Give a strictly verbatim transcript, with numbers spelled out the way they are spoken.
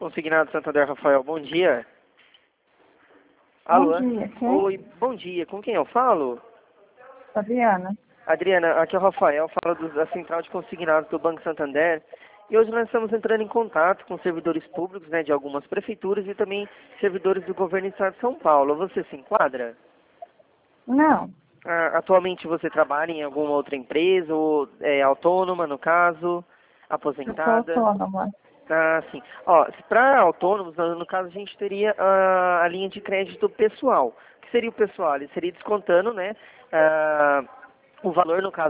Consignado Santander, Rafael, bom dia. Bom Alô? dia, quem? Oi, bom dia. Com quem eu falo? Adriana. Adriana, aqui é o Rafael, falo do- da Central de Consignados do Banco Santander. E hoje nós estamos entrando em contato com servidores públicos, né, de algumas prefeituras e também servidores do governo do estado de São Paulo. Você se enquadra? Não, Ah, atualmente você trabalha em alguma outra empresa ou é autônoma, no caso, eu sou aposentada? autônoma. Ah, sim. Ó, para autônomos, no no caso, a gente teria ah, a linha de crédito pessoal. O que seria o pessoal? Ele seria descontando, né, ah, o valor, no caso,